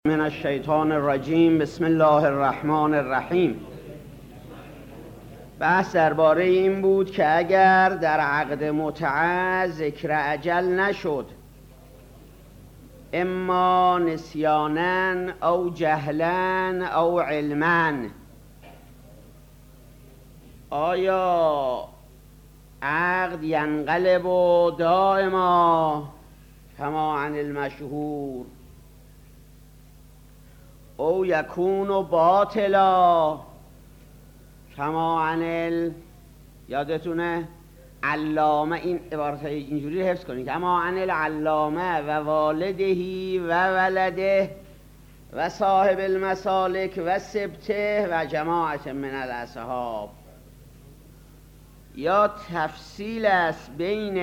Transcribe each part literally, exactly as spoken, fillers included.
من الشیطان الرجیم. بسم الله الرحمن الرحیم. بحث درباره این بود که اگر در عقد متعه ذکر اجل نشد، اما نسیانن او جهلن او علمن، آیا عقد ینقلب دائما کما عن المشهور او یکون باطلا کما عن ال... یادتونه علامه، این عبارت اینجوری حفظ کنید، کما عن العلامه و والدهی و ولده و صاحب المسالک و سبته و جماعت من الاصحاب. یا تفصیل است بین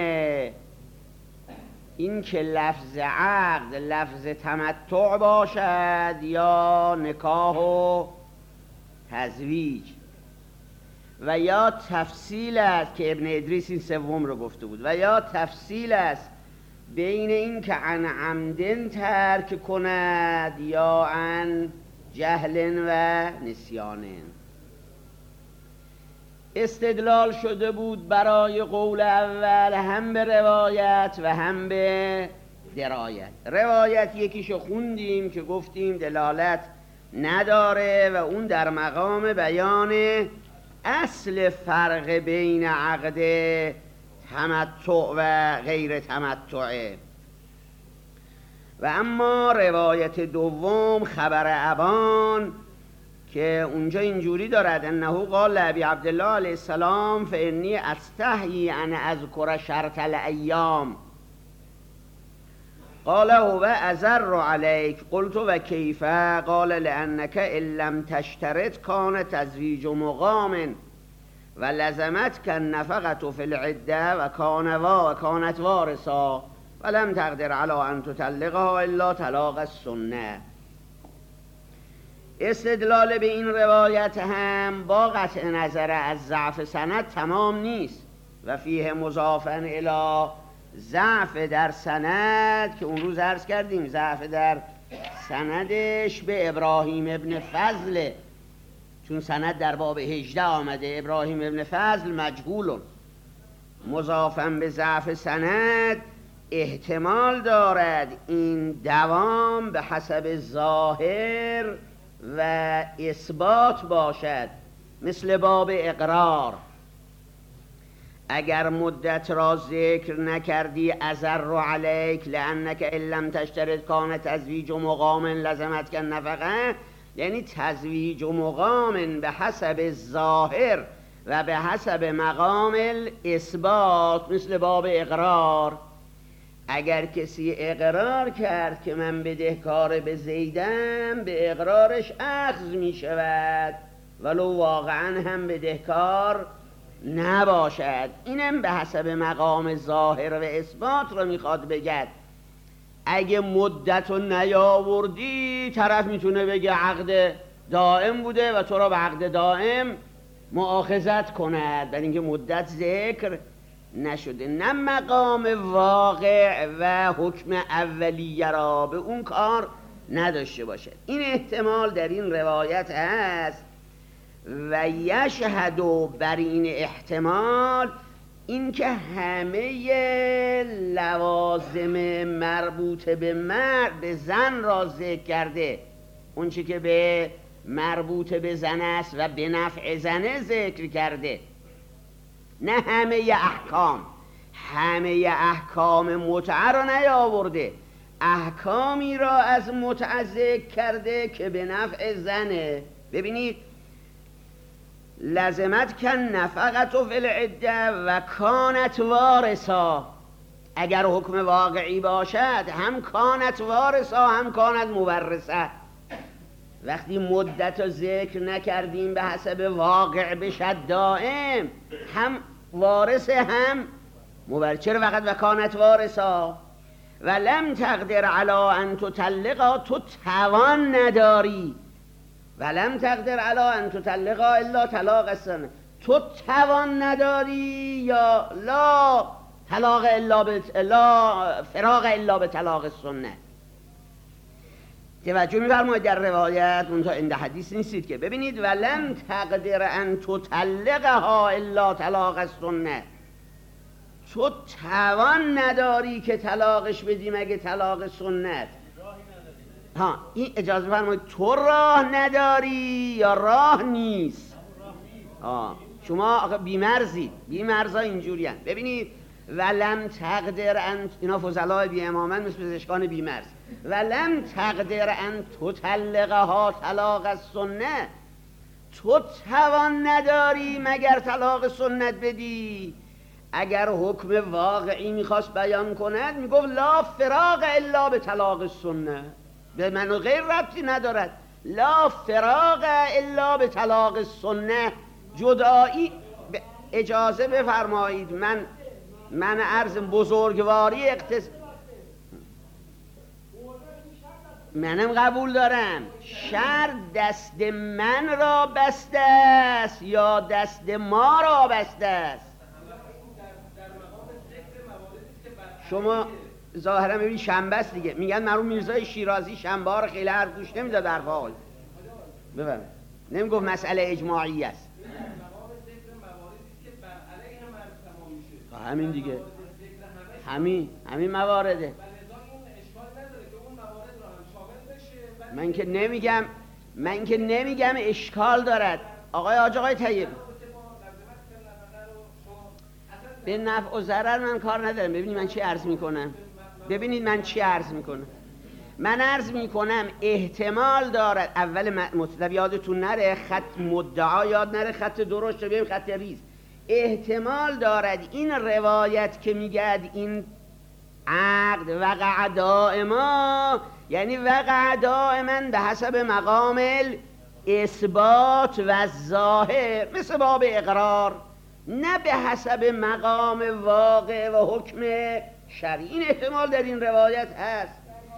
این که لفظ عقد لفظ تمتع باشد یا نکاح و تزویج، و یا تفصیل است که ابن ادریس این سوم رو گفته بود، و یا تفصیل است بین این که عن عمدن ترک کند یا عن جهل و نسیانن. استدلال شده بود برای قول اول هم به روایت و هم به درایت. روایت یکیشو خوندیم که گفتیم دلالت نداره و اون در مقام بیان اصل فرق بین عقد تمتع و غیر تمتعه. و اما روایت دوم خبر ابان که اونجا اینجوری دارد انه قال لابی عبدالله علیه السلام فانی استحیی ان اذکر شرط الایام قال هو ازر علیک قلت و کیف قال لانک ان لم تشترط کان تزویج مقام و لزمتک النفقه فی العده و کان و کانت وارثا ولم تقدر علی ان تطلقها الا طلاق السنه. استدلال به این روایت هم با قطع نظر از ضعف سند تمام نیست و فیه مضافن الی ضعف در سند که اون روز عرض کردیم ضعف در سندش به ابراهیم ابن فضل، چون سند در باب هجده آمده ابراهیم ابن فضل مجهول، مضافن به ضعف سند احتمال دارد این دوام به حسب ظاهر و اثبات باشد، مثل باب اقرار. اگر مدت را ذکر نکردی ازر علیک لانک ان لم تشترط کان تزویج مقام لزمتک النفقه، یعنی تزویج مقام به حسب ظاهر و به حسب مقام الاثبات، مثل باب اقرار. اگر کسی اقرار کرد که من بدهکار به زیدم، به اقرارش اخذ می شود ولو واقعا هم بدهکار نباشد. اینم به حسب مقام ظاهر و اثبات رو میخواد بگد. اگه مدت رو نیاوردی طرف میتونه بگه عقد دائم بوده و تو را به عقد دائم مؤاخذت کند، در اینکه مدت ذکر نشده. نه مقام واقع و حکم اولیه را به اون کار نداشته باشد. این احتمال در این روایت هست و یشهدو بر این احتمال این که همه لوازم مربوط به مرد به زن را ذکر کرده، اون چی که به مربوط به زن است و به نفع زنه ذکر کرده، نه همه احکام. همه احکام متعه را نیاورده، احکامی را از متعه ذکر کرده که به نفع زنه. ببینید لزمت کن نفقت فی العده و کانت وارثا، اگر حکم واقعی باشد هم کانت وارثا هم کانت مورثه. وقتی مدت رو ذکر نکردیم به حسب واقع بشد دائم، هم وارث هم مورث. چرا فقط و کانت وارثا؟ و لم تقدر علی ان تطلقا، تو توان نداری، و لم تقدر علی ان تطلقا الا طلاق السنه، تو توان نداری یا لا طلاق الا ب... لا فراغ الا به طلاق السنه. توجه می‌فرمایید در روایت اونجا این حدیث نیستید که ببینید ولم تقدر ان تطلقها الا طلاق السنه، تو توان نداری که طلاقش بدی مگه طلاق سنت. ها این اجازه فرمایید، تو راه نداری یا راه نیست؟ ها شما آقا بیمرزید، بیمرزا اینجوری هست. ببینید ولم تقدر ان، اینا فضلای بی امامن مثل پزشکان بیمرز، ولم تقدر ان تطلقها طلاق السنه، تو توان نداری مگر طلاق سنت بدی. اگر حکم واقعی میخواست بیان کند میگفت لا فراق الا به طلاق السنه، به من و غیر ربطی ندارد. لا فراق الا به طلاق السنه، جدایی. اجازه بفرمایید من من عرض بزرگواری اقتصاد منم قبول دارم. شر دست من را بسته است یا دست ما را بسته است؟ شما ظاهرا ببین شنبه است دیگه، میگن مرحوم میرزای شیرازی شنبه ها رو خیلی حرف گوش نمیداد در فاول. بفرمایید. نمیگفت مسئله اجماعی است. همین دیگه، همین همین موارده. من که نمیگم من که نمیگم اشکال دارد آقای حاج آقای طیب. به نفع و ضرر من کار ندارم. ببینید من چی عرض میکنم ببینید من چی عرض میکنم من عرض میکنم احتمال دارد. اول مطلب یادتون نره، خط مدعا یاد نره، خط درشت بگیم خط ریز. احتمال دارد این روایت که میگه این عقد وقع دائما، یعنی وقع دائما به حسب مقام اثبات و ظاهر، مثل باب اقرار، نه به حسب مقام واقع و حکم شرعی. این احتمال در این روایت هست.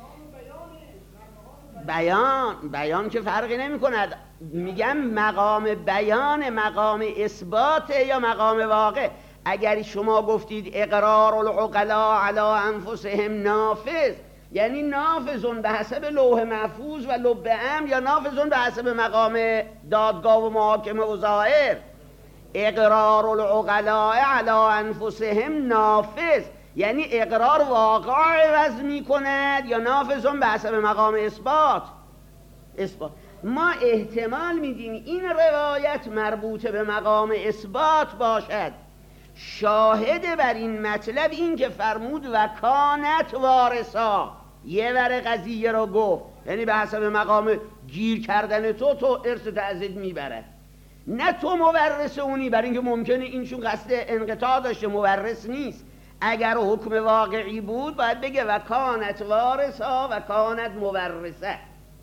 بیان بیان که فرقی نمی کند. میگم مقام بیان مقام اثبات یا مقام واقع. اگر شما گفتید اقرار العقلاء علی انفسهم نافذ، یعنی نافذون به حسب لوح محفوظ و لب امر، یا نافذون به حسب مقام دادگاه و محاکمه و ظاهر. اقرار العقلاء علی انفسهم نافذ، یعنی اقرار واقع عوض می کند یا نافذون به حسب مقام اثبات. اثبات ما احتمال میدیم این روایت مربوط به مقام اثبات باشد. شاهد بر این مطلب این که فرمود و کانت وارثا، یه ور قضیه رو گفت، یعنی به حسب مقام گیر کردن تو تو ارث تعزید میبرد، نه تو مورث اونی. برای اینکه ممکنه این چون قصد انقطاع داشته مورث نیست. اگر حکم واقعی بود باید بگه و کانت وارثا و کانت مورثه.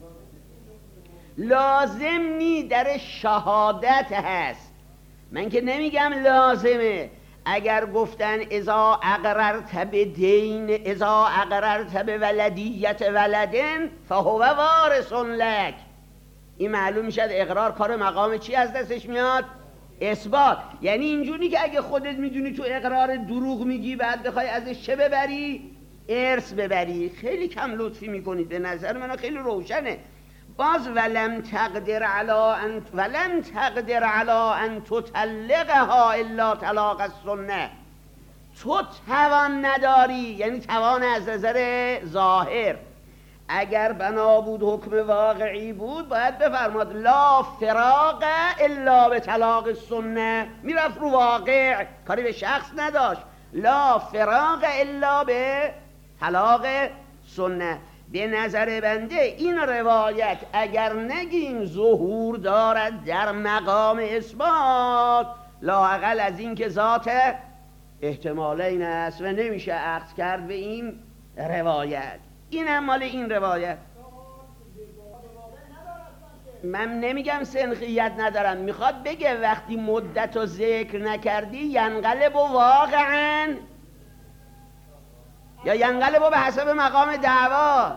لازم نی در شهادت هست. من که نمیگم لازمه. اگر گفتن اذا اقررت بدین اذا اقررت بولدیت ولدن فهو وارث لک، این معلوم میشد اقرار کار مقام چی از دستش میاد؟ اثبات. یعنی اینجوری که اگه خودت میدونی تو اقرار دروغ میگی بعد بخوای ازش چه ببری؟ ارث ببری. خیلی کم لطفی میکنید، به نظر من خیلی روشنه. باز ولم تقدر علی ان ولم تقدر علی ان تطلقها الا طلاق السنه، تو توان نداری، یعنی توان از نظر ظاهر. اگر بنا بود حکم واقعی بود باید بفرماد لا فراق الا به طلاق السنه، میرفت رو واقع، کاری به شخص نداشت. لا فراق الا به طلاق سنه. به نظر بنده این روایت اگر نگیم ظهور دارد در مقام اثبات، لااقل از این که ذات احتمالین است و نمیشه عقد کرد به این روایت. این هم مال این روایت. من نمیگم سنخیت ندارم، میخواد بگه وقتی مدت رو ذکر نکردی ینقلب و واقعا یا ینقلب به حسب مقام دعوا.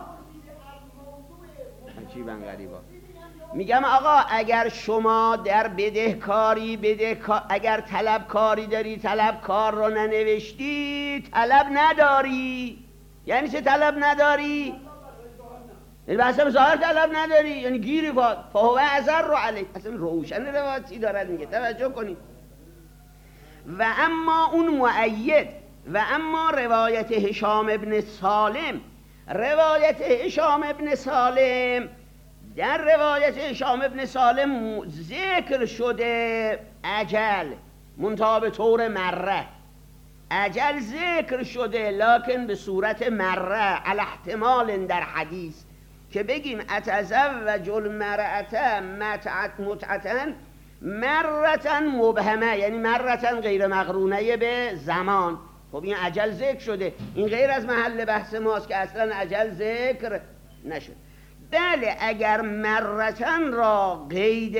عجیبا غریبا. میگم آقا اگر شما در بدهکاری بدهکار اگر طلبکاری داری طلبکار رو ننوشتی طلب نداری. یعنی چه طلب نداری؟ یعنی اصلا ظاهر طلب نداری، یعنی گیری فا فهو اثر رو علیک، اصلا روشن روایتی دارد میگه، توجه کنید. و اما اون مؤید، و اما روایت هشام ابن سالم، روایت هشام ابن سالم، در روایت هشام ابن سالم ذکر شده اجل منتها به طور مره، اجل ذکر شده لکن به صورت مره، علی احتمال در حدیث که بگیم اتزوج المرأة متعة مرة مبهمه، یعنی مرة غیر مقرونه به زمان. خب این اجل ذکر شده، این غیر از محل بحث ماست که اصلا اجل ذکر نشد. بله اگر مرتن را قید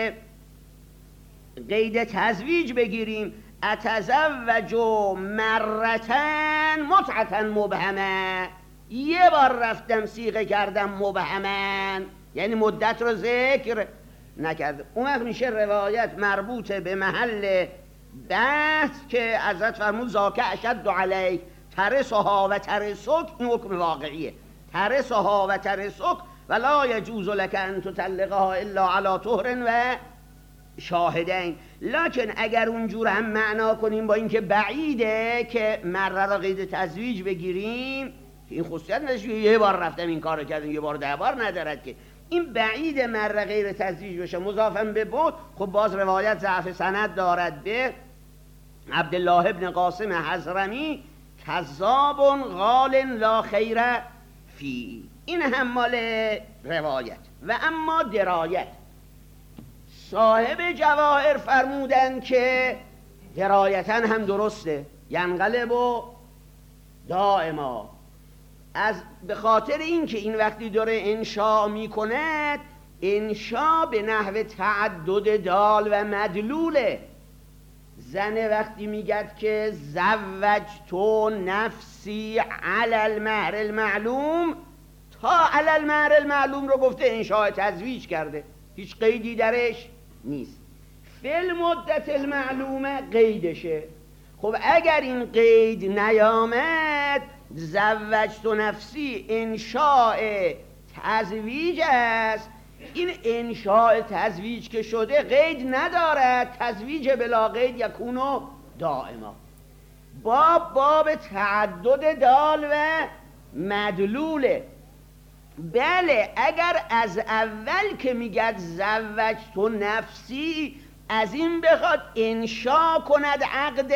قید تزویج بگیریم، اتزوج مرتن متعة مبهمه، یه بار رفتم صیغه کردم مبهمن، یعنی مدت رو ذکر نکرد. اون وقت میشه روایت مربوط به محل بحث که حضرت فرمود ذاک اشد علیک ترسها و ترسک، این حکم واقعیه، ترسها و ترسک ولا یجوز لک ان تطلقها الا علی طهر و شاهدین. لکن اگر اونجور هم معنا کنیم با اینکه بعیده که مره را قید تزویج بگیریم، این خصوصیت نداشت یه بار رفتم این کارو کردم یه بار ده بار ندارد که، این بعید مره غیر تزویج بشه مضافم به بود، خب باز روایت ضعف سند دارد به عبدالله ابن قاسم حضرمی کذاب قال لا خیر فی. این هم مال روایت. و اما درایت، صاحب جواهر فرمودن که درایتا هم درسته، ینقلب و دائما، از به خاطر این که این وقتی داره انشاء می کند، انشاء به نحو تعدد دال و مدلوله. زن وقتی میگد که زوجتو نفسی علی المهر المعلوم، تا علی المهر المعلوم رو گفته انشاء تزویج کرده، هیچ قیدی درش نیست. فی المدت المعلومه قیدشه. خب اگر این قید نیامد، زوجتو نفسی انشاء تزویج است، این انشاء تزویج که شده قید ندارد، تزویج بلا قید یکونو دائما. باب باب تعدد دال و مدلوله. بله اگر از اول که میگد زوجتو نفسی، از این بخواد انشاء کند عقد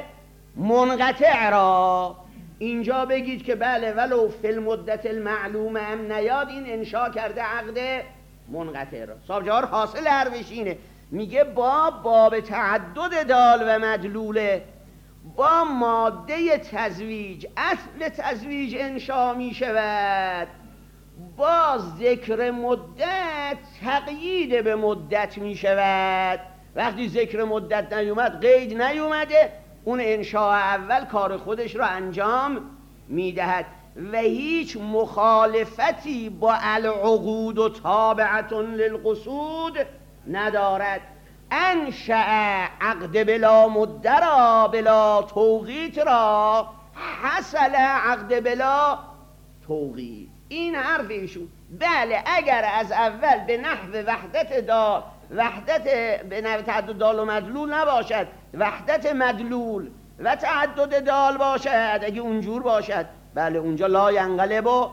منقطع را، اینجا بگید که بله ولو فی المدت المعلومه هم نیاد، این انشاء کرده عقد منقطع را. صاحب جوهر حاصل حرفش اینه، میگه باب باب تعدد دال و مدلوله، با ماده تزویج، اصل تزویج انشاء می شود، با ذکر مدت تقیید به مدت می شود. وقتی ذکر مدت نیومد، قید نیومده، اون انشاء اول کار خودش رو انجام میدهد و هیچ مخالفتی با العقود و تابعتون للقصود ندارد. انشأ عقد بلا مدت را بلا توقیت را حصل عقد بلا توقیت. این حرف ایشون. بله اگر از اول به نحو وحدت دال، وحدت به نحو تعدد دال و مدلول نباشد، وحدت مدلول و تعدد دال باشد، اگه اونجور باشد، بله اونجا لا ینقلب و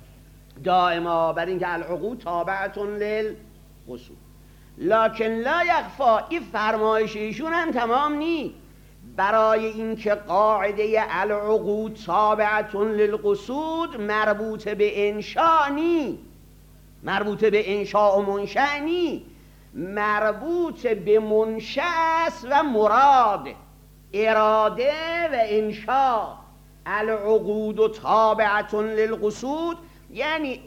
دائما، بر اینکه العقود تابعتون للقصود. لکن لا یخفا، این فرمایش ایشون هم تمام نی، برای اینکه قاعده العقود تابعتون للقصود مربوط به انشاء نی، مربوط به انشاء و منشأ نی، مربوط به منشأ و مراد، اراده و انشاء. العقود تابعتون للقصود یعنی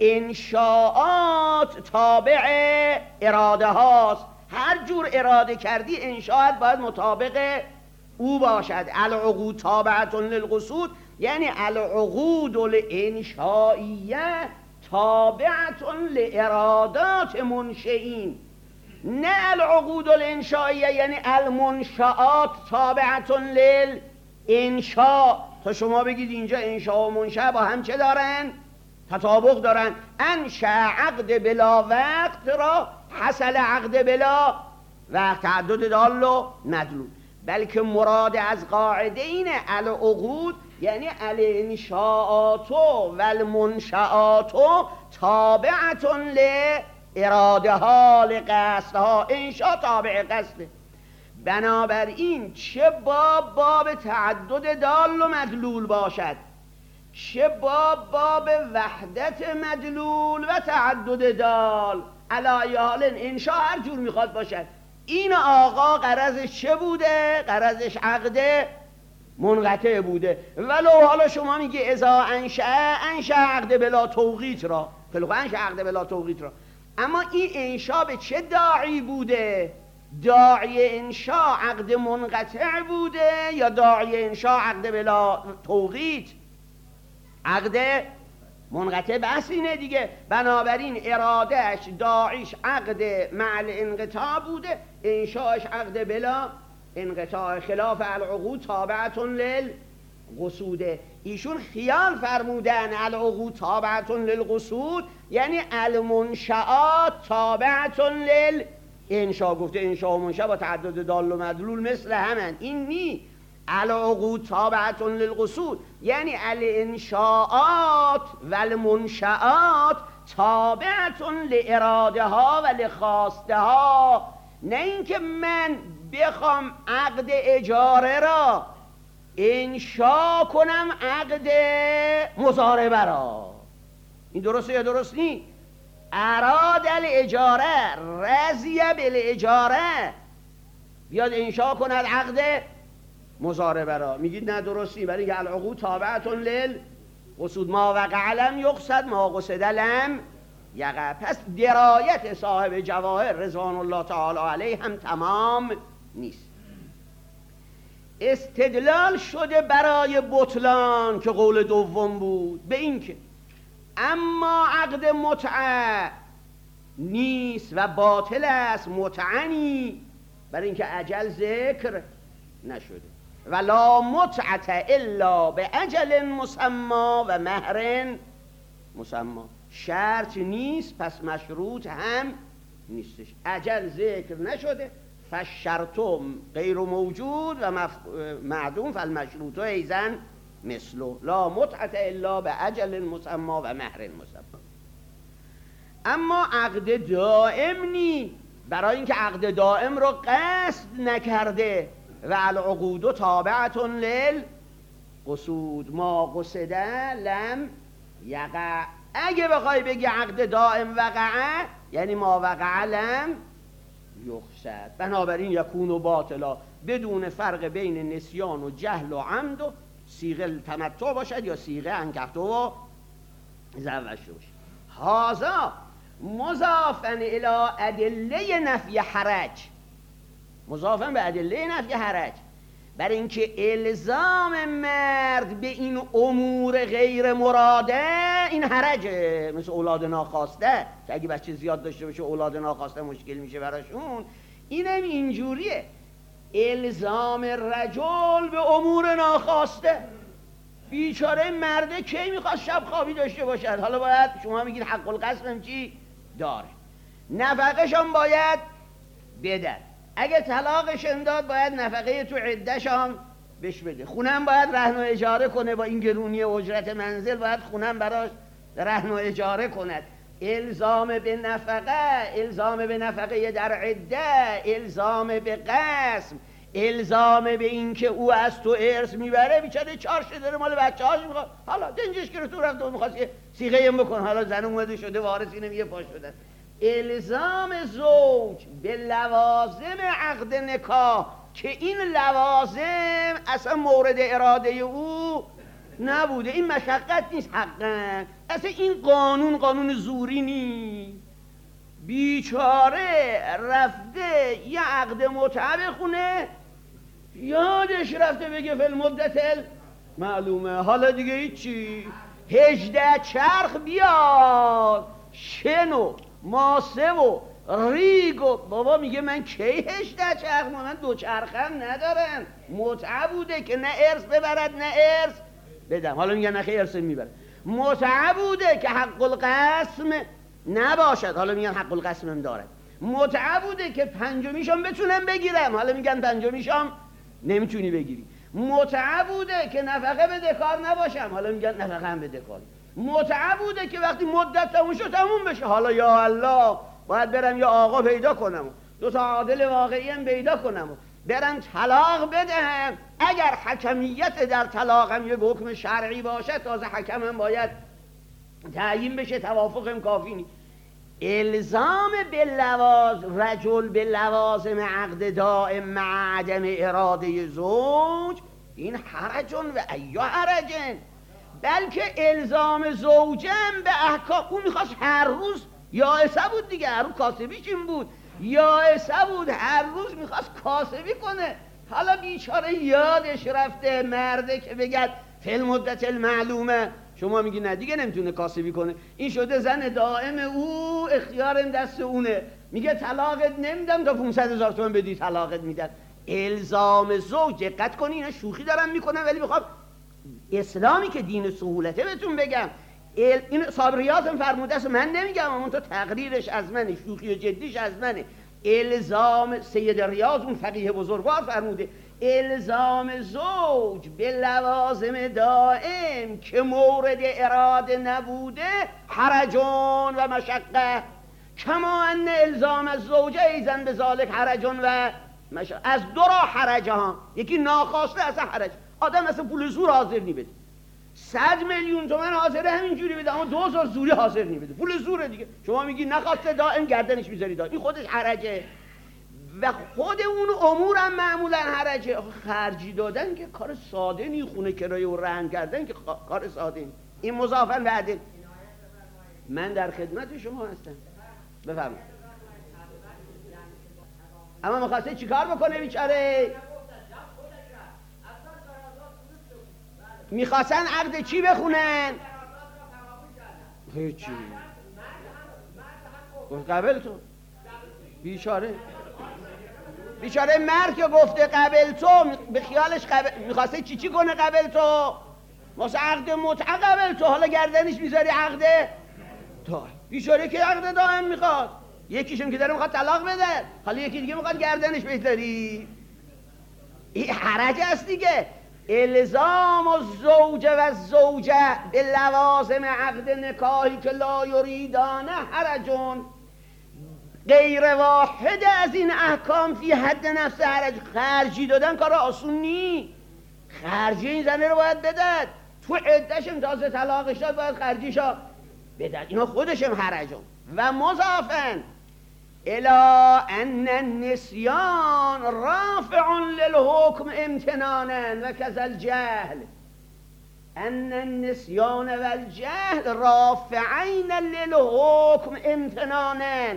انشاءات تابع اراده هاست، هر جور اراده کردی انشاءات باید مطابق او باشد. العقود تابعتون للقصود یعنی العقود الانشائیه تابعتون لارادات منشئین، نه العقود الانشائیه یعنی المنشآت تابعتون للانشاء. تا شما بگید اینجا انشاء و منشأ با هم چه دارن؟ تطابق دارن. انشأ عقد بلا وقت را حصل عقد بلا وقت، تعدد دال و مدلول. بلکه مراد از قاعده اینه العقود یعنی الانشاءات و المنشآت تابعتون لاراده ها لقصدها. انشاء تابع قصده. بنابراین چه باب باب تعدد دال و مدلول باشد، چه باب باب وحدت مدلول و تعدد دال، علی حال انشاء هر جور میخواد باشد. این آقا غرضش چه بوده؟ غرضش عقد منقطع بوده. ولو حالا شما میگی اذا انشأ انشأ عقد بلا توقیت را، خلق انشأ عقد بلا توقیت را، اما این انشاء به چه داعی بوده؟ داعی انشاء عقد منقطع بوده یا داعی انشاء عقد بلا توقیت؟ عقد منقطع. بحث اینه دیگه. بنابراین ارادهش داعیش عقد مع الانقطاع بوده، انشاءش عقد بلا انقطاع. خلاف العقود تابعتون للقصوده. ایشون خیال فرمودن العقود تابعتون للقصود یعنی المنشآت تابعتون للانشاء. گفته انشاء و منشأ با تعدد دال و مدلول مثل همن. این نی. العقود تابعتون للقصود یعنی الانشاءات و المنشآت تابعتون لاراده ها و لخواسته ها. نه اینکه من بخوام عقد اجاره را انشاء کنم عقد مضاربه را. این درسته یا درست نی؟ اراد الاجاره رضی بالاجاره بیاد انشاء کند عقد مضاربه را. میگید نه درستی، برای اینکه العقود تابعتون للقصود. ما وقع لم یقصد ما قصد لم یقع. پس درایت صاحب جواهر رضوان الله تعالی علیه هم تمام نیست. استدلال شده برای بطلان که قول دوم بود به این که اما عقد متعه نیست و باطل است متعنی، برای اینکه اجل ذکر نشده. ولا متعه الا به اجل مسما و مهر مسما. شرط نیست پس مشروط هم نیستش. اجل ذکر نشده فالشرط غیر موجود و مف... معدوم فالمشروط ایضا مثله. لا متعه الا به اجل مسما و مهر مسما. اما عقد دائم نی، برای اینکه عقد دائم رو قصد نکرده. و العقود تابعتون للقصود ما قصده لم یقع. اگه بخوای بگی عقد دائم وقعه یعنی ما وقع لم یقصد. بنابراین یکون و باطلا بدون فرق بین نسیان و جهل و عمد و صیغه تمتع باشد یا صیغه انکحته و زوجته باشد. هذا مضافن الی ادله نفی حرج، مضافن به ادله نفی حرج، برای اینکه الزام مرد به این امور غیر مراده این حرجه. مثل اولاد ناخواسته که اگه بچه زیاد داشته باشه اولاد ناخواسته مشکل میشه براشون. اینم اینجوریه. الزام رجل به امور ناخواسته. بیچاره مرده کی میخواد شب خوابی داشته باشد؟ حالا باید شما میگید حق القسم هم چی داره، نفقش هم باید بدن. اگه طلاقش انداد باید نفقه تو عدهش هم بهش بده. خونم باید رهن و اجاره کنه، با این گرونی اجرت منزل باید خونم براش رهن و اجاره کند. الزام به نفقه، الزام به نفقه در عده، الزام به قسم، الزام به این که او از تو ارث میبره. بیچاره چارش داره مال بچه هاش میخواد، حالا دنجش که رو تو رفت و میخواست که سیغه هم بکن، حالا زن اومده شده وارث اینم یه پاش شده. الزام زوج به لوازم عقد نکاح که این لوازم اصلا مورد اراده او نبوده، این مشقت نیست حقا، اصلا این قانون قانون زوری نیست. بیچاره رفته یه عقد متعه بخونه، یادش رفته بگه فی المدت معلومه، حالا دیگه هیچی. هجده چرخ بیاد، شنو ماسه و ریگ و بابا میگه من کی هجده چرخ، من دو چرخم ندارم، متعه بوده که نه ارث ببرد نه ارث بدم. حالا میگه نخی ارث میبرد. متعه بوده که حق القسم نباشد، حالا میگن حق القسم هم داره. متعه بوده که پنجمیشم بتونم بگیرم، حالا میگن پنجمیشم نمیتونی بگیری. متعه بوده که نفقه بده کار نباشم، حالا میگن نفقه هم بده کار. متعه بوده که وقتی مدت تموم شد تموم بشه، حالا یا الله باید برم یا آقا پیدا کنم، دو تا عادل واقعی هم پیدا کنم، برم طلاق بدهم. اگر حکمیت در طلاقم یک حکم شرعی باشه، تازه حکمم باید تعیین بشه، توافقم کافی نیست. الزام باللواز رجل به لوازم عقد دائم مع عدم اراده زوج، این حرجون و ایا حرجن. بلکه الزام زوجم به احکام، اون میخواست هر روز یائسه بود دیگه، هر روز کاسبیش این بود، یائسه بود هر روز میخواست کاسبی کنه. حالا بیچاره یادش رفته مرده که بگد فی المدت المعلومه، شما میگی نه دیگه نمیتونه کاسبی کنه، این شده زن دائم او، اختیارم دست اونه، میگه طلاقت نمیدم تا پانصد هزار تومان بدی طلاقت میدم. الزام زوج، دقت کنی اینا شوخی دارم میکنم ولی میخوام اسلامی که دین سهولته بهتون بگم. این صابریاتم فرموده است، من نمیگم، اون تو تقریرش از منه، شوخی و جدیش از منه. الزام سید ریاض اون فقیه بزرگوار فرموده الزام زوج به لوازم دائم که مورد اراده نبوده حرجون و مشقه، کما ان الزام الزوجه ایزن به ذالک حرجون و مشقه. از دو راه حرجه ها، یکی ناخواسته اصلا حرج، آدم اصلا پول زور حاضر نی بده، صد میلیون تومن حاضره همینجوری بده، اما دو هزار زوری حاضر نی بده، پول زوره دیگه. شما میگی نخواسته دائم گردنش میذاری دائم، این خودش حرجه و خود اون امور هم معمولا حرجه. خرجی دادن که کار ساده نی، خونه کرایه و رهن کردن که کار ساده نی. این مضافن به عدل. من در خدمت شما هستم، بفرمایید. اما میخواسته چیکار بکنه بیچاره؟ میخواستن عقد چی بخونن؟ هیچی. قبل تو بیچاره بیچاره مرد که گفته قبل تو، به خیالش قبل میخواسته چی چی کنه قبل تو؟ واسه عقد متعه قبل تو، حالا گردنش میذاری عقد دائم. بیچاره که عقد دائم میخواد، یکیشون که داره میخواد طلاق بده، حالا یکی دیگه میخواد گردنش بذاری. این حرج است دیگه. الزام الزوج و الزوجه به لوازم عقد نکاحی که لا یریدانه حرجون، غیر واحد از این احکام فی حد نفس حرج. خرجی دادن کار آسون نی، خرجی این زنه رو باید بدد، تو عدهشم تازه طلاقش داد باید خرجیشو بدد، اینا خودشم حرجون. و مضافن الا ان النسیان رافع للحکم امتنانا و کذا الجهل، ان النسیان و الجهل رافعین للحکم امتنانا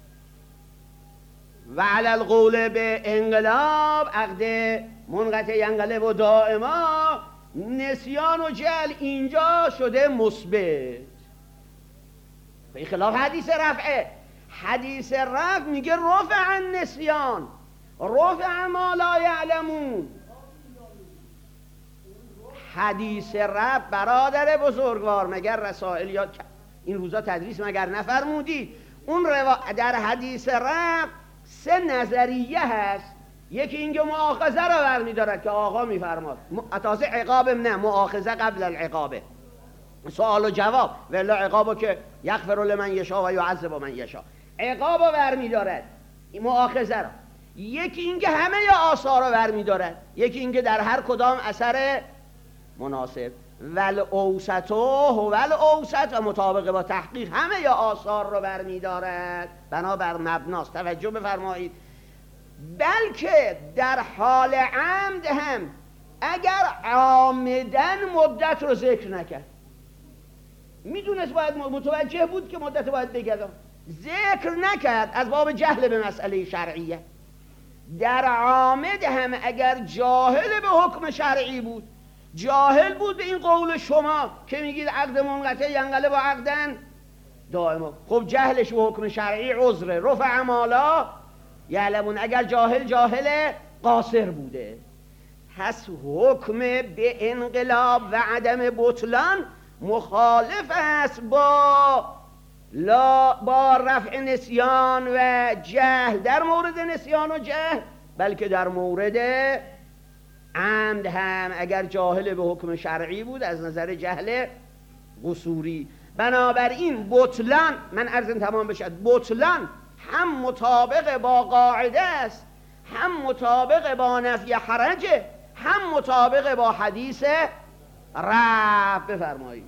و علی القول به انقلاب عقد منقطع ینقلب و دائما، نسیان و جهل اینجا شده مثبت، به خلاف حدیث رفعه. حدیث رفع میگه رفع النسیان، رفع ما لا یعلمون. حدیث رفع برادر بزرگوار مگر رسائل یا این روزا تدریس مگر نفرمودید؟ اون روا... در حدیث رفع سه نظریه هست. یکی اینکه مؤاخذه رو برمی‌دارد که آقا میفرماد، تازه عقابم نه، مؤاخذه قبل العقابه، سوال و جواب، ولی عقابو که یغفر لمن یشاء و یعذب من یشاء، عقابو برمی‌دارد این مؤاخذه رو. یکی اینکه همه یا آثار رو برمی‌دارد، یکی اینکه در هر کدام اثر مناسب، ول اوسط و ول اوسط و مطابق با تحقیق همه یا آثار رو برمی‌دارد، بنابر مبناست. توجه بفرمایید. بلکه در حال عمد هم اگر عامدن مدت رو ذکر نکرد، میدونست باید متوجه بود که مدت باید بگذارم، ذکر نکرد از باب جهل به مسئله شرعیه. در عامد هم اگر جاهل به حکم شرعی بود، جاهل بود به این قول شما که میگید عقد منقطع ینقلب با عقدن دائما، خب جهلش به حکم شرعی عذره، رفع مالا یعلمون. اگر جاهل جاهل قاصر بوده، پس حکم به انقلاب و عدم بطلان مخالف است با لا با رفع نسیان و جهل در مورد نسیان و جهل، بلکه در مورد عمد هم اگر جاهل به حکم شرعی بود از نظر جهل قصوری. بنابراین بطلان، من عرضم تمام بشد، بطلان هم مطابق با قاعده است، هم مطابق با نفی حرجه، هم مطابق با حدیث رفع. بفرمایید.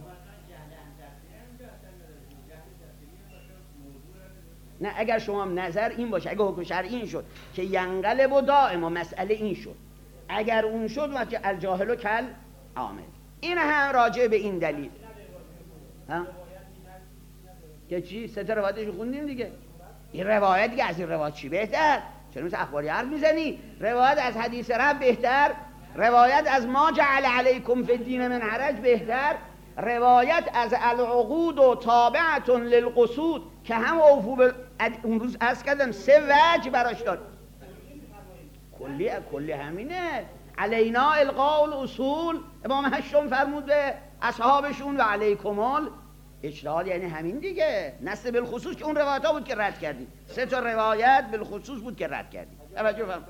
نه اگر شما نظر این باشه، اگر حکم شرعی این شد که ینقلب و دائم و مسئله این شد، اگر اون شد وقتی الجاهل و کل عامل، این هم راجع به این دلیل ها؟ که چی؟ سه تا روایتش خوندیم دیگه. این روایت دیگه از این روایت چی بهتر؟ چرا مثل اخباری حرف میزنی؟ روایت از حدیث رب بهتر؟ روایت از ما جعل علیکم فی الدین من حرج بهتر؟ روایت از العقود و تابعة للقصود که هم اوفو بل... اون روز عرض کردم سه وجه براش داد. کلی کلی همینه. علینا القاء الاصول، امام هشتم فرمود به اصحابشون و علیکمال اجتهاد، یعنی همین دیگه. نص بالخصوص که اون روایت ها بود که رد کردیم، سه تا روایت بالخصوص بود که رد کردیم. توجه فرمایید.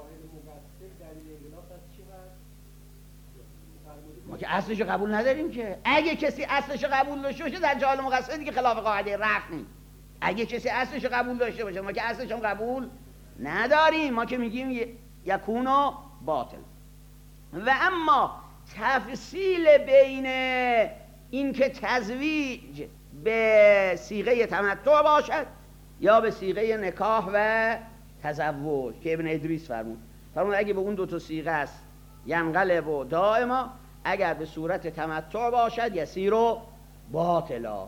ما که اصلش قبول نداریم که. اگه کسی اصلش قبول داشته باشه در جاهل مقصر دیگه خلاف قاعده رفع نیست. اگه کسی اصلش قبول داشته باشه، ما که اصلش هم قبول نداریم، ما که میگیم یکونو باطل. و اما تفصیل بین این که تزویج به صیغه تمتع باشد یا به صیغه نکاح و تزوج که ابن ادریس فرمود، فرمود اگه به اون دو تا صیغه است ینقلب و دائما، اگر به صورت تمتع باشد یسیر و باطلا.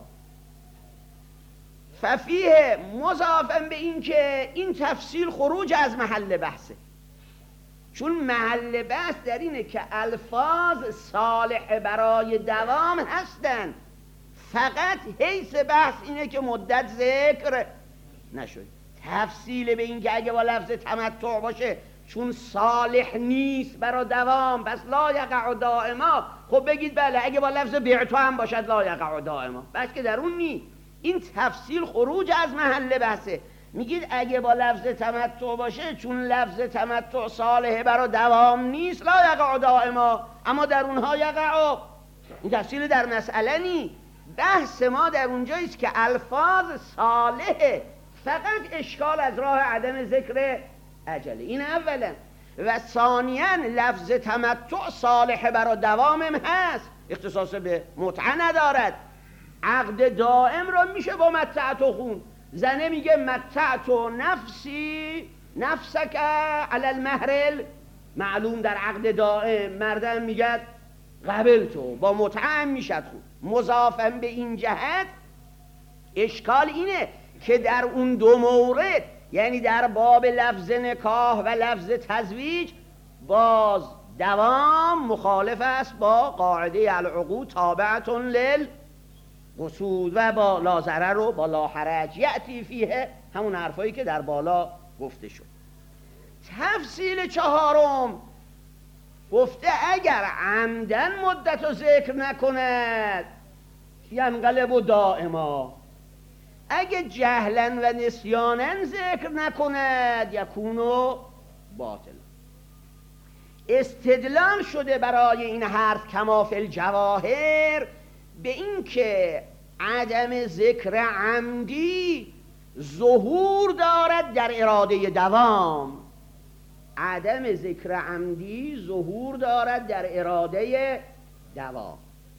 ففیه مضافاً به این که این تفصیل خروج از محل بحثه، چون محل بحث در اینه که الفاظ صالح برای دوام هستن، فقط حیث بحث اینه که مدت ذکر نشد. تفصیل به این که اگه با لفظ تمتع باشه چون صالح نیست برای دوام پس لا یقع دائما، خب بگید بله اگه با لفظ بعتو هم باشد لا یقع دائما، بس که در اون نی. این تفصیل خروج از محل بحثه. میگید اگه با لفظ تمتع باشه چون لفظ تمتع صالح برای دوام نیست لا یقع دائما، اما در اونها یقع. این تفصیل در مسئله نی. بحث ما در اونجاییست که الفاظ صالحه، فقط اشکال از راه عدم ذکر عجله. این اولا. و ثانیاً لفظ تمتع صالح برای دوامم هست، اختصاص به متعه ندارد. عقد دائم را میشه با متعت و خون. زنه میگه متعت و نفسی نفسک علی المهر معلوم در عقد دائم، مردم میگه قبل تو با متعه میشد خون. مضافاً به این جهت اشکال اینه که در اون دو مورد، یعنی در باب لفظ نکاح و لفظ تزویج، باز دوام مخالف است با قاعده العقود تابعة للقصود و با لا ضرر و با لا حرج یأتی فیه، همون حرفایی که در بالا گفته شد. تفصیل چهارم گفته اگر عمدن مدت رو ذکر نکند ینقلب و دائما، اگه جهلا و نسیانا ذکر نکند یکونو باطل. استدلال شده برای این حرف کما فی الجواهر به این که عدم ذکر عمدی ظهور دارد در اراده دوام. عدم ذکر عمدی ظهور دارد در اراده دوام.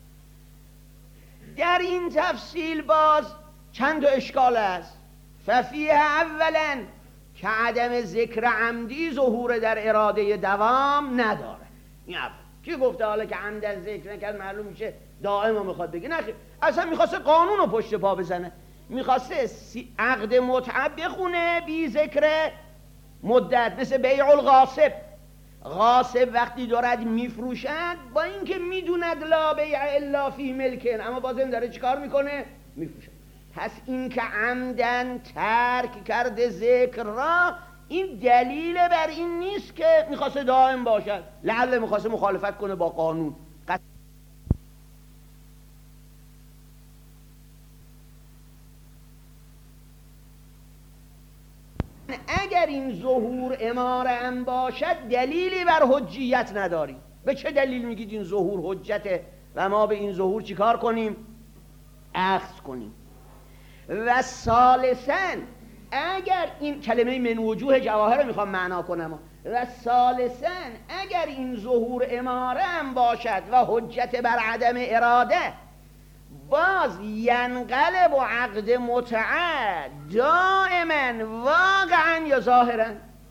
در این تفصیل باز چند اشکال است. ففیه اولا که عدم ذکر عمدی ظهور در اراده دوام نداره. این اول کی گفته حالا که عمدن ذکر نکرد معلوم میشه دائم رو میخواد بگه؟ نه، اصلا میخواسته قانون رو پشت پا بزنه، میخواسته عقد متعه بخونه بی ذکر مدت، مثل بیع الغاصب. غاصب وقتی دارد میفروشد با اینکه میدوند لا بیع الا فی ملکن، اما بازم داره چیکار میکنه؟ میفروشد. پس این که عمدن ترک کرده ذکر را، این دلیل بر این نیست که میخواسته دائم باشد، لعل میخواسته مخالفت کنه با قانون. اگر این ظهور اماره ام باشد دلیلی بر حجیت نداری. به چه دلیل میگید این ظهور حجته و ما به این ظهور چیکار کنیم؟ اخذ کنیم. و ثالثاً اگر این کلمه من وجوه جواهر رو میخوام معنا کنم، و ثالثاً اگر این ظهور اماره ام باشد و حجت بر عدم اراده، باز ینقلب و عقد متعه دائما واقعا یا ظاهرا؟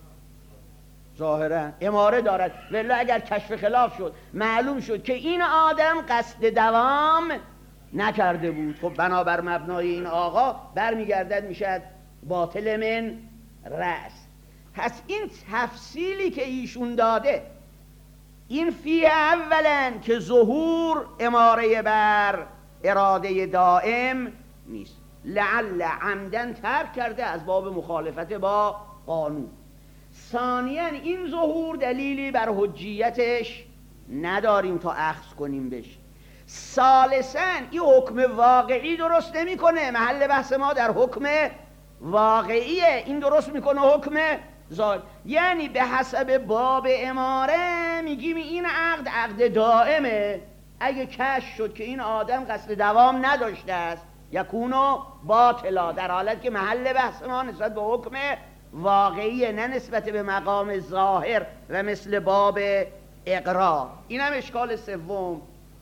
ظاهرا اماره دارد. ولی اگر کشف خلاف شد معلوم شد که این آدم قصد دوام نکرده بود، خب بنابر مبنای این آقا برمیگردد میشد باطل من رأس. پس این تفصیلی که ایشون داده این فیه اولا که ظهور اماره بر اراده دائم نیست، لعل عمدن ترک کرده از باب مخالفت با قانون. ثانیاً این ظهور دلیلی بر حجیتش نداریم تا اخذ کنیم بش. ثالثاً این حکم واقعی درست نمیکنه، محل بحث ما در حکم واقعیه، این درست میکنه حکم ظاهر. یعنی به حسب باب اماره میگیم این عقد عقد دائمه، اگه کشف شد که این آدم قصد دوام نداشته است یکونو باطلا، در حالت که محل بحث ما نسبت به حکم واقعیه نه نسبت به مقام ظاهر و مثل باب اقرار. این هم اشکال سوم.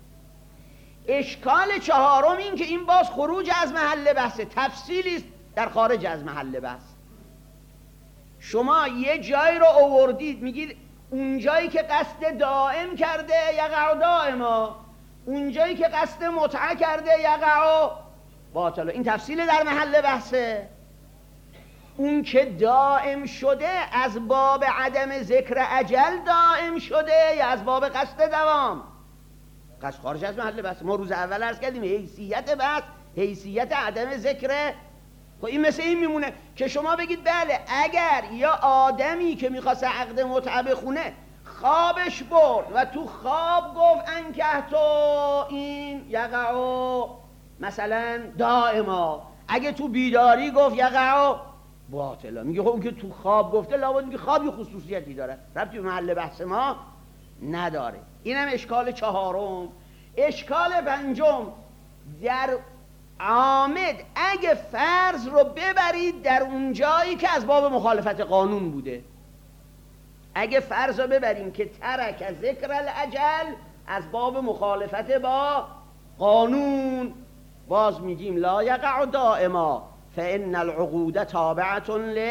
اشکال چهارم این که این باز خروج از محل بحث، تفصیلی است در خارج از محل بحث. شما یه جایی رو آوردید میگید اون جایی که قصد دائم کرده یقع دائما، اون جایی که قصد متعه کرده یقع باطل. این تفصیل در محل بحثه. اون که دائم شده از باب عدم ذکر اجل دائم شده یا از باب قصد دوام؟ قصد خارج از محل بحث. ما روز اول عرض کردیم حیثیت بحث حیثیت عدم ذکر. خب این مثل این میمونه که شما بگید بله اگر یا آدمی که میخواست عقد متعه بخونه خوابش برد و تو خواب گفت انکه تو این یقع مثلا دائما، اگه تو بیداری گفت یقع باطلا، میگه خب اون که تو خواب گفته لابد میگه خوابی خصوصیتی داره، ربطی به محل بحث ما نداره. اینم اشکال چهارم. اشکال پنجم، در عامد اگه فرض رو ببرید در اون جایی که از باب مخالفت قانون بوده، اگه فرض رو ببریم که ترک ذکر الاجل از باب مخالفت با قانون، باز میگیم لا یقع دائما فان العقود تابعه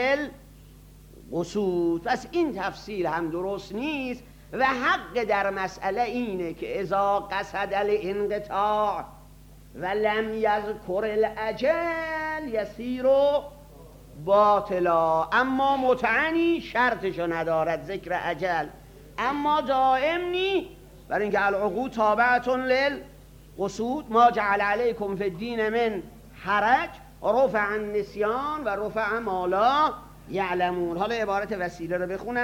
للقصود. پس این تفسیر هم درست نیست و حق در مسئله اینه که اذا قصد الانقطاع و لم یذکر الاجل یسیر باطلا. اما متعنی شرطشو ندارد ذکر اجل، اما دائم نی، برای اینکه العقود تابعه للقصود. ما جعل علیکم فی الدین من حرج رفع النسیان و رفع ما لا یعلمون. حالا عبارت وسیله رو بخونم.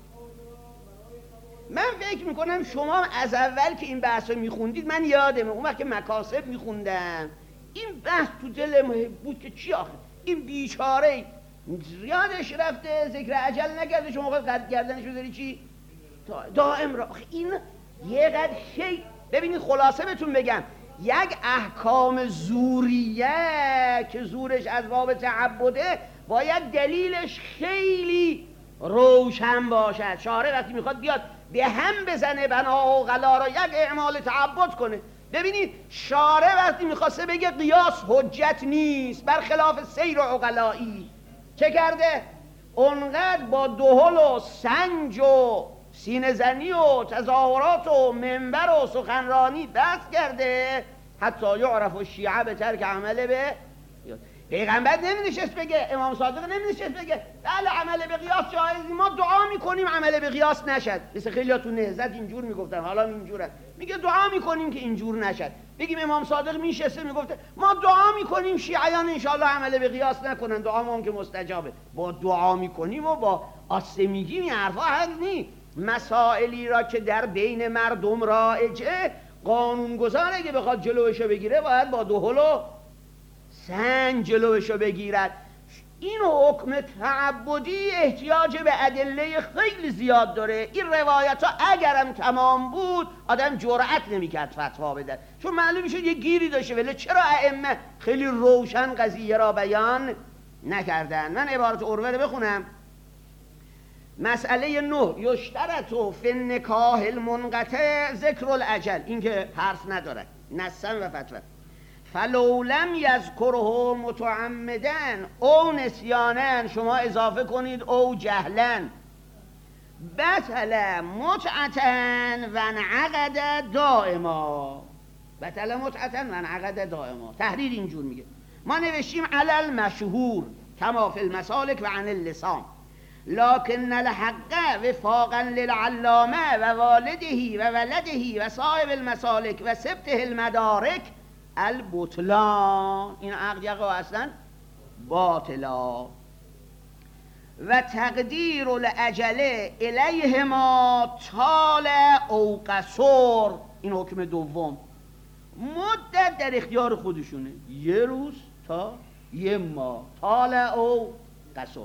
من فکر میکنم شما از اول که این بحث رو میخوندید، من یادمه اون وقت که مکاسب میخوندم این بحث تو دلم بود که چی آخه این بیچاره یادش رفته ذکر اجل نکرده، شما خواهد قرد کردنش بذاری چی؟ دائم را. این یه قد شی. ببینید خلاصه بهتون بگم، یک احکام زوریه که زورش از باب تعبده باید دلیلش خیلی روشن باشد. شارع وقتی میخواد بیاد به هم بزنه بنا و غلا را یک اعمال تعبد کنه. ببینید شارع وقتی میخواسته بگه قیاس حجت نیست برخلاف سیر و عقلایی، چه کرده؟ اونقدر با دهل و سنج و سینه زنی و تظاهرات و منبر و سخنرانی دست کرده حتی یعرف و شیعه به ترک عمله به پیغمبر نمی نشست بگه، امام صادق نمی نشست بگه بله عمل به قیاس جایزی، ما دعا میکنیم عمل به قیاس نشد. مثل خیلی ها تو نهضت اینجور میگفتن، حالا اینجورن، میگه دعا میکنیم که اینجور نشد. بگیم امام صادق میشسته میگفته ما دعا میکنیم شیعیان انشاءالله عمل به قیاس نکنن، دعا ما هم که مستجابه. با دعا میکنیم و با آسته میگیم این حرفا حق نی. مسائلی را که در بین مردم رایجه، قانونگذار اگه بخواد جلوشو بگیره باید با دهل و سنج جلوشو بگیرد. این حکم تعبدی احتیاج به ادله خیلی زیاد داره. این روایت ها اگرم تمام بود آدم جرأت نمیکرد فتوا بده، چون معلوم میشد یه گیری داشته. ولی چرا ائمه خیلی روشن قضیه را بیان نکردن؟ من عبارت عروه رو بخونم. مسئله نه، یشترط فی النکاح المنقطع ذکر الاجل، این که حرف نداره نصا و فتوا. فلو لم یذکره متعمدا او نسیانا، شما اضافه کنید او جهلا، بطل متعتا و انعقد دائما. بطل متعتا و انعقد دائما. تحریر اینجور میگه. ما نوشتیم علی المشهور کما فی المسالک و عن اللسان، لكن الحق وفاقا للعلامه و والده و ولده و صاحب المسالک و سبته المدارک البطلان، این عقد یقع اصلا باطلا. و تقدیر الاجل الیهما طال او قصر، این حکم دوم. مدت در اختیار خودشونه، یه روز تا یه ماه، طال او قصر.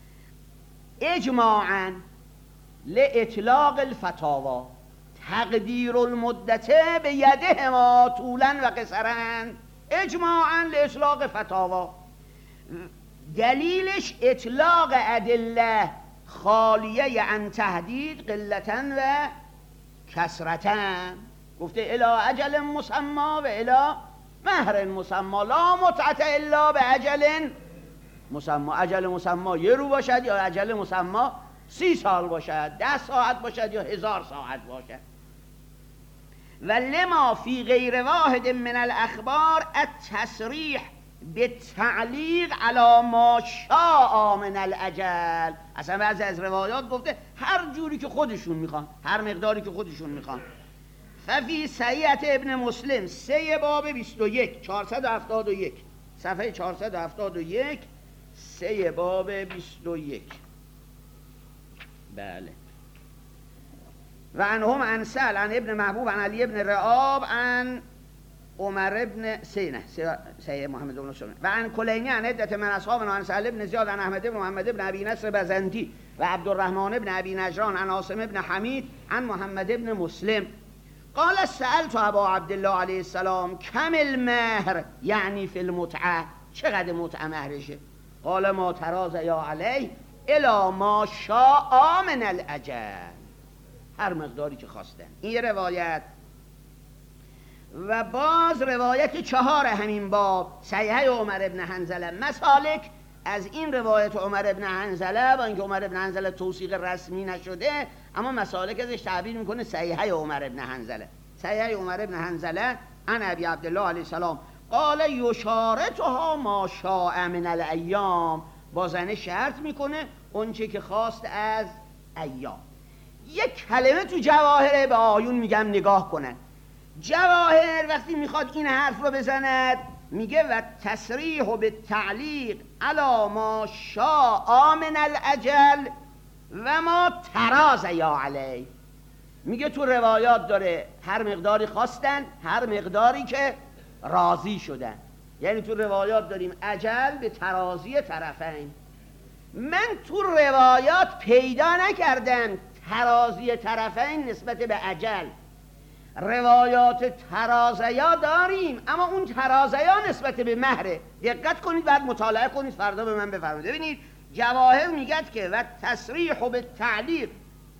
اجماعا لاطلاق الفتاوا، تقدیر المدت به یدهما طولا و قصرا، اجماعا لاطلاق فتاوا. دلیلش اطلاق ادله خالیه عن تهدید قلتا و کسرتا. گفته الی اجل مسمى و الی مهر مسمى، لا متعة الا به اجل مسمى. اجل مسمى یه رو باشد یا اجل مسمى سی سال باشد، ده ساعت باشد یا هزار ساعت باشد. و لما فی غیر واحد من الاخبار التصریح بالتعلیق علی ما شاء من الاجل. اصلا بعضی از روایات گفته هر جوری که خودشون میخوان، هر مقداری که خودشون میخوان. ففی صحیح ابن مسلم سه باب بیست و یک، چهارصد و هفتاد و یک، صفحه چهارصد و هفتاد و یک، سه باب بیست و یک. بله. و عنهم عن سهل عن ابن محبوب عن علی ابن رعاب عن عمر ابن سینه سید محمد بن سلمان و عن کلینی عن عدت من اصحاب عن سهل ابن زیاد عن احمد ابن محمد ابن ابی نصر بزنتی و عبدالرحمن ابن ابی نجران عن عاصم ابن حمید عن محمد ابن مسلم قال سألت ابا عبدالله علیه السلام کم المهر یعنی فی المتعه، چقدر متعه مهرشه؟ قال ما تراز یا علیه الا ما شاء من الاجل، هر مقداری که خواستن. این روایت. و باز روایت چهار همین باب صحیح عمر ابن حنظله مسالک، از این روایت عمر ابن حنظله با اینکه عمر ابن حنظله توثیق رسمی نشده اما مسالک ازش تعبیر میکنه صحیح عمر ابن حنظله. صحیح عمر ابن حنظله عن ابی عبدالله علیه السلام قال یشارطها ما شاء من الایام، با زنه شرط میکنه اونچه که خواست از ایام. یک کلمه تو جواهر به آیون میگم نگاه کنن. جواهر وقتی میخواد این حرف رو بزند میگه و تصریح به تعلیق علی ما شاء من الاجل و ما تراز یا علی. میگه تو روایات داره هر مقداری خواستن، هر مقداری که راضی شدن. یعنی تو روایات داریم اجل به ترازی طرفین. من تو روایات پیدا نکردم ترازی طرفین نسبت به اجل. روایات ترازیا داریم اما اون ترازیا نسبت به مهره. دقت کنید، بعد مطالعه کنید، فردا به من بفرمایید. ببینید جواهر میگد که و تصریح به تعلیق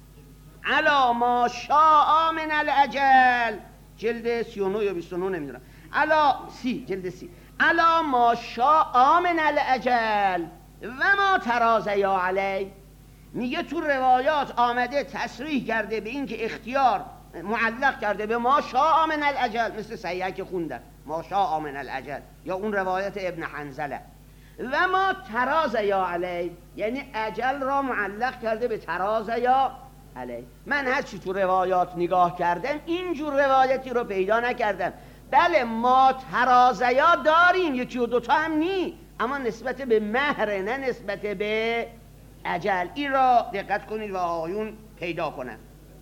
علی ما شاء من الاجل، جلد سی و نه یا بیست و نه نمیدونم، علی سی، جلد سی، علی ما شاء من الاجل و ما ترازیا علی. میگه تو روایات آمده تصریح کرده به این که اختیار معلق کرده به ما شاء من الاجل، مثل صحیحه که خوندن ما شاء من الاجل، یا اون روایت ابن حنظله. و ما تراز یا علی، یعنی اجل را معلق کرده به تراز یا علی. من هر چی تو روایات نگاه کردم اینجور روایتی رو پیدا نکردم. بله ما ترازیا داریم، یکی و دوتا هم نی، اما نسبت به مهر نه نسبت به اجل. این را دقت کنید و آیون پیدا کنن.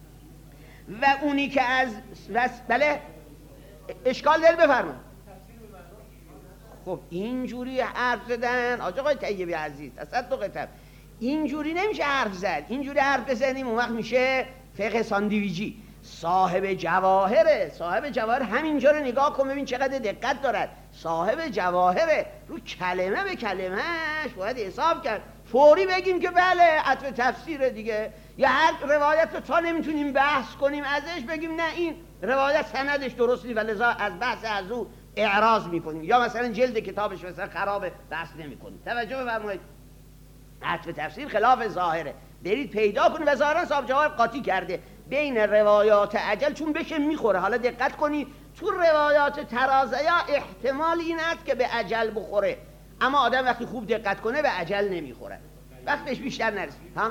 و اونی که از بله اشکال دل بفرمایید. خب اینجوری حرف زدن آقا آقای طیبی عزیز تصدقتم، اینجوری نمیشه حرف زد. اینجوری حرف بزنیم اون وقت میشه فقه ساندویجی. صاحب جواهره، صاحب جواهر همینجا رو نگاه کن ببین چقدر دقت دارد. صاحب جواهره، رو کلمه به کلمهش باید حساب کرد. فوری بگیم که بله عطف تفسیره دیگه، یا هر روایت رو تا نمیتونیم بحث کنیم ازش بگیم نه این روایت سندش درست نیست و لذا از بحث از او اعراض میکنیم، یا مثلا جلد کتابش مثلا خرابه بحث نمیکنیم. توجه بفرمایید، عطف تفسیر خلاف ظاهره. برید پیدا کنید و ظاهرا صاحب جواهر قاطی کرده بین روایات عجل، چون بشه میخوره. حالا دقت کنید تو روایات ترازیا احتمال این است که به عجل بخوره، اما آدم وقتی خوب دقت کنه به عجل نمیخوره، وقتش بیشتر نرسید. ها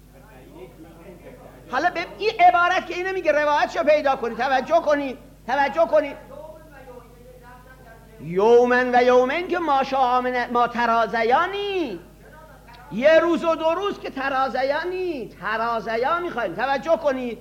حالا به این عبارت که اینو میگه روایتشو پیدا کنید، توجه کنید توجه کنید یومن و یومن که ما شامن ما ترازیانی، یه روز و دو روز که ترازیانی، ترازیا میخوایم. توجه کنید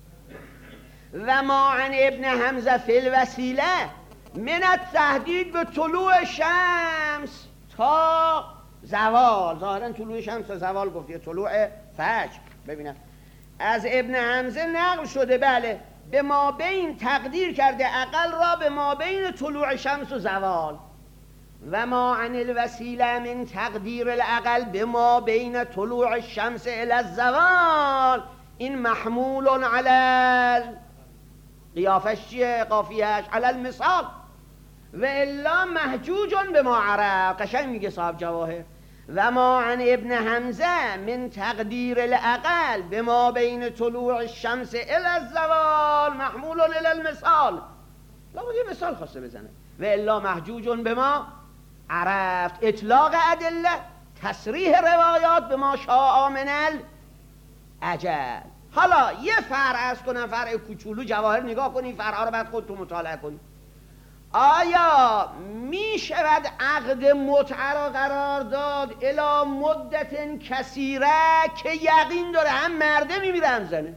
و ما عن ابن حمزه فی الوسیله من التهدید به طلوع شمس تا زوال. ظاهرا طلوع شمس تا زوال گفت، طلوع فجر. ببینم از ابن حمزه نقل شده بله به ما بین تقدیر کرده عقل را به ما بین طلوع شمس و زوال. و ما عن الوسیله من تقدیر العقل به ما بین طلوع الشمس الی الزوال. این محمول علی قیافش چیه؟ قافیهش علی المثال و الا محجوج به ما عرب. قشنگ میگه صاحب جواهر و ما عن ابن حمزه من تقدیر العقل به ما بین طلوع الشمس الی الزوال محمول الی المثال. لابد یه مثال خواسته بزنه. و الا محجوج به ما عرفت. اطلاق ادله، تصریح روایات به ما شاء من العجل. حالا یه فرع از کنم، فرع کوچولو جواهر نگاه کنید، فرعا رو بعد خودتون مطالعه کنید. آیا می شود عقد متعه را قرار داد الی مدت کثیره که یقین داره هم مرده میمیره هم زنه؟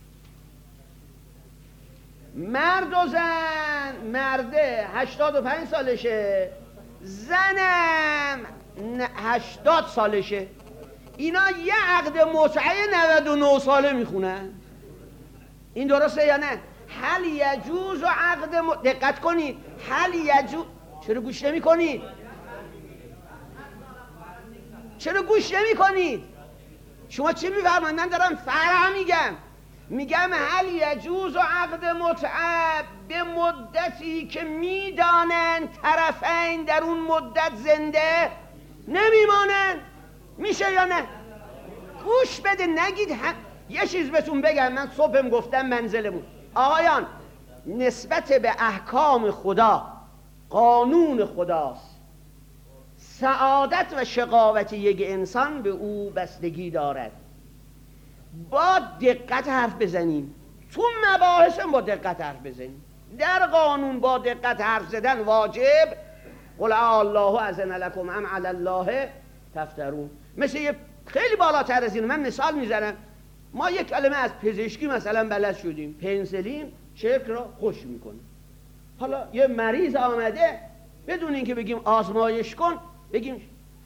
مرد و زن، مرده هشتاد و پنج سالشه، زنم هشتاد سالشه، اینا یه عقد متعه نود و نه ساله میخونن. این درسته یا نه؟ هل یجوز و عقد م... دقت کنید، هل یجوز. چرا گوش نمی کنید؟ چرا گوش نمی کنید؟ شما چی میفرمایید؟ من دارم فرع میگم. میگم هل یجوز و عقد متعه به مدتی که میدانن طرفین در اون مدت زنده نمیمانن، میشه یا نه؟ گوش بده، نگید هم... یه چیز بهتون بگم، من صبحم گفتم منزلمون آقایان، نسبت به احکام خدا، قانون خداست. سعادت و شقاوت یک انسان به او بستگی دارد. با دقت حرف بزنیم، تو مباحث با دقت حرف بزنیم. در قانون با دقت حرف زدن واجب. قل الله اذن لکم ام علی الله تفترون. مثل یه خیلی بالاتر از این من مثال میزنم. ما یک کلمه از پزشکی مثلا بلد شدیم، پنسلین چرک را خوش میکنه. حالا یه مریض آمده، بدون اینکه بگیم آزمایش کن، بگیم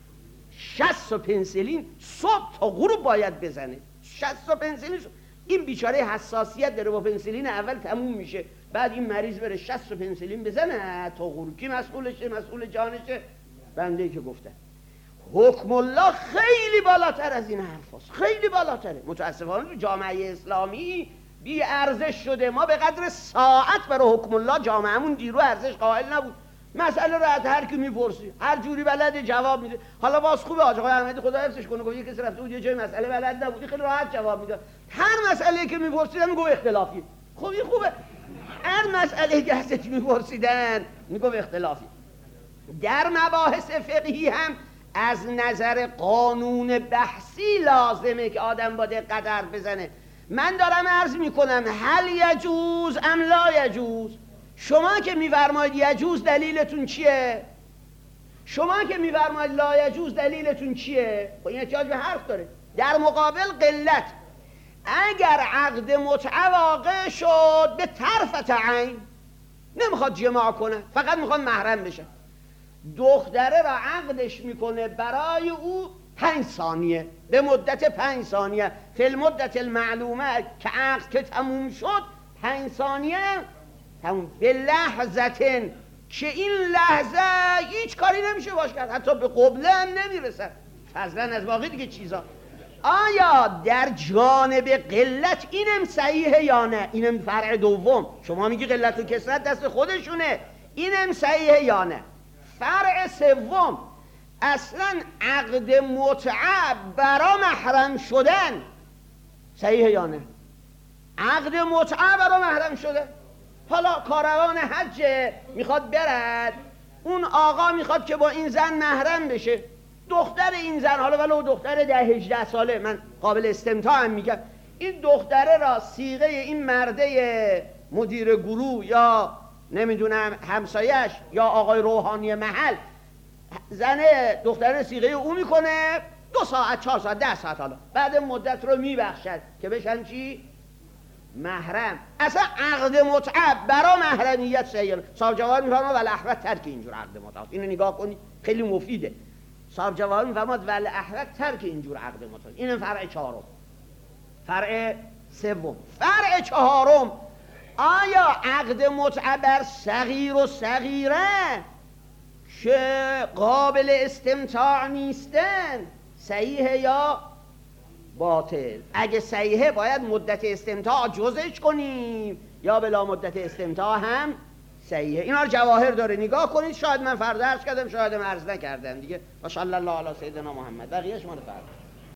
شصت پنسلین صبح تا غروب باید بزنه. شصت پنسلین، این بیچاره حساسیت داره، با پنسلین اول تموم میشه، بعد این مریض بره شصت پنسلین بزنه تا غروب. کی مسئولشه؟ مسئول جانشه؟ بنده که گفتم. حکم الله خیلی بالاتر از این حرف هست، خیلی بالاتره. متاسفانه تو جامعه اسلامی بی ارزش شده. ما به قدر ساعت برای حکم الله جامعهمون دیرو ارزش قائل نبود. مسئله رو از هر کی میپرسی هر جوری بلد جواب میده. حالا باز خوبه آقا احمدی خدا حفظش کنه، گفت یکی کسی رفته بود یه جای مسئله بلد نبودی، خیلی راحت جواب میداد. هر مسئله که میپرسیدن میگفت اختلافی. خب این خوبه، هر مسئله که ازش میپرسیدن میگفت اختلافی. در مباحث فقهی هم از نظر قانون بحثی لازمه که آدم با دقت حرف بزنه. من دارم عرض میکنم هل یجوز ام لا یجوز. شما که میفرمایید یجوز دلیلتون چیه؟ شما که میفرمایید لا یجوز دلیلتون چیه؟ خب این احتیاج به حرف داره. در مقابل قلت، اگر عقد متعه واقع شد به طرفت عین، نمیخواد جماع کنه، فقط میخواد محرم بشه، دختره را عقدش میکنه برای او پنج ثانیه، به مدت پنج ثانیه، فی المدت المعلومه که عقد که تموم شد پنج ثانیه تموم، به لحظتن که این لحظه هیچ کاری نمیشه باش کرد، حتی به قبله هم نمیرسه، فضلا از باقی دیگه چیزا. آیا در جانب قلت اینم صحیحه یا نه؟ اینم فرع دوم. شما میگی قلت و کثرت دست خودشونه، اینم صحیحه یا نه؟ فرع سوم، اصلا عقد متعه برا محرم شدن صحیحه یا نه؟ عقد متعه برا محرم شده، حالا کاروان حج میخواد برد، اون آقا میخواد که با این زن محرم بشه، دختر این زن، حالا ولو دختر ده هجده ساله، من قابل استمتاع هم میگم، این دختره را صیغه این مرده مدیر گروه یا نمیدونم همسایش یا آقای روحانی محل، زن دختره صیغه او میکنه، دو ساعت چهار ساعت ده ساعت، حالا بعد مدت رو میبخشد که بشن چی؟ محرم. اصلا عقد متعه برا محرمیت صحیحه. صاحب جواهر میفرماد والاحوط ترک اینجور عقد متعه، اینو نگاه کنید خیلی مفیده. صاحب جواهر میفرماد والاحوط ترک اینجور عقد متعه. این فرع چهارم. فرع سوم، فرع چهارم، آیا عقد متعه بر صغیر و صغیره که قابل استمتاع نیستن صحیحه یا باطل؟ اگه صحیحه باید مدت استمتاع جزش کنیم یا بلا مدت استمتاع هم صحیحه. اینا رو جواهر داره، نگاه کنید. شاید من فردا عرض کردم، شاید من عرض نکردم دیگه. و صلی الله علی سیدنا محمد. بقیه‌اش مال فردا.